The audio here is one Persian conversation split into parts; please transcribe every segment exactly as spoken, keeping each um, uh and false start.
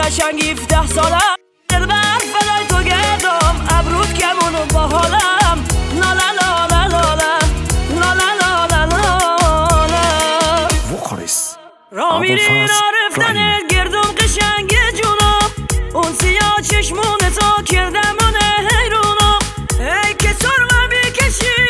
قشنگ هفده سالم دلبر فدای تو گردم ابرود کمونو با حالم لالا لالا لالا لالا لالا لالا وقارس را میری را رفتن گردم قشنگ جونم اون سیاه چشمون تو کردم اونه حیرونم ای که سرمه بکشی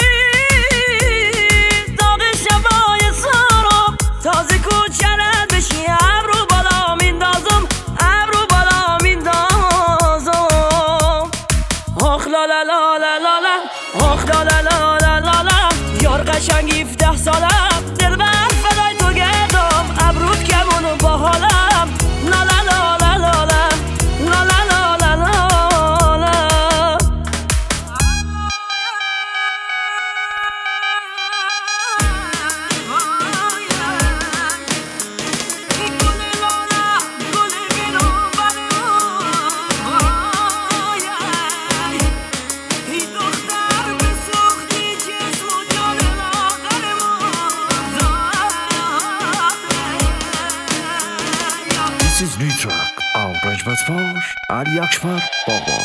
داغ شبای سارم تازه کوچرد بشی ابرو بالا میندازم ابرو بالا میندازم آخ لالا لالا لالا آخ لالا لالا لالا یار قشنگ هفده سالم دلبر فدای تو گردم ابرود کمونو با حالم لالا لالا لالا لالا لالا لالا This is new track av Brejbatvar Ali Akbar Baba.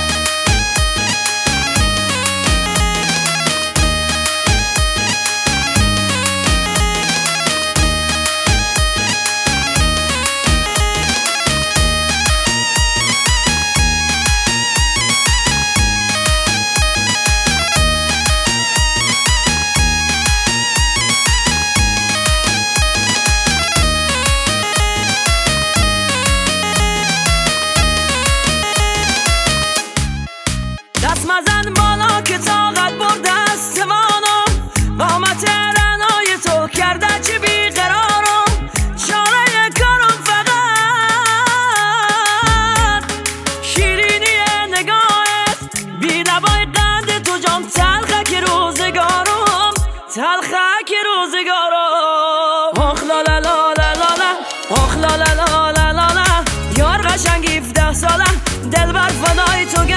دست مزن بالا که طاقت برد دستمانم قامت رنای تو کرده چه بیقرارم چاره کارم فقط شیرینی نگاهت بی نوای قند تو جام تلخه که روزگارم تلخه که روزگارم آخ لالا لالا لالا آخ لالا لالا لالا یار قشنگ هفده سالم دلبر فدای تو